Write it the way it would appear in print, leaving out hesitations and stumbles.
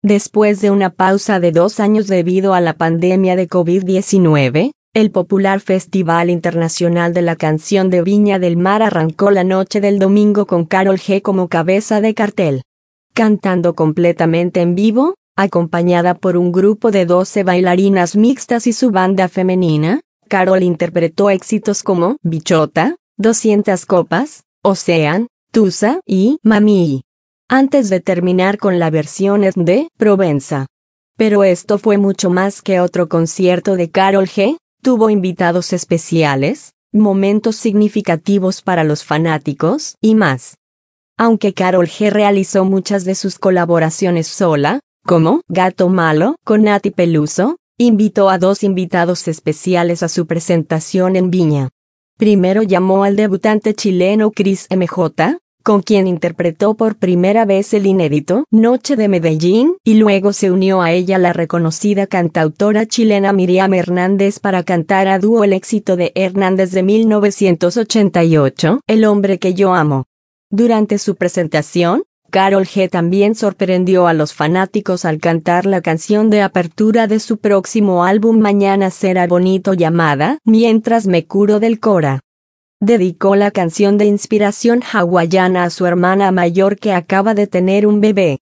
Después de una pausa de 2 años debido a la pandemia de COVID-19, el popular Festival Internacional de la Canción de Viña del Mar arrancó la noche del domingo con Karol G como cabeza de cartel. Cantando completamente en vivo, acompañada por un grupo de 12 bailarinas mixtas y su banda femenina, Karol interpretó éxitos como Bichota, 200 copas, Ocean, Tusa y Mami, antes de terminar con la versión de Provenza. Pero esto fue mucho más que otro concierto de Karol G, tuvo invitados especiales, momentos significativos para los fanáticos y más. Aunque Karol G realizó muchas de sus colaboraciones sola, como Gato Malo con Nati Peluso, invitó a 2 invitados especiales a su presentación en Viña. Primero llamó al debutante chileno Chris MJ, con quien interpretó por primera vez el inédito Noche de Medellín, y luego se unió a ella la reconocida cantautora chilena Miriam Hernández para cantar a dúo el éxito de Hernández de 1988, El hombre que yo amo. Durante su presentación, Karol G también sorprendió a los fanáticos al cantar la canción de apertura de su próximo álbum Mañana será bonito llamada Mientras me curo del cora. Dedicó la canción de inspiración hawaiana a su hermana mayor que acaba de tener un bebé.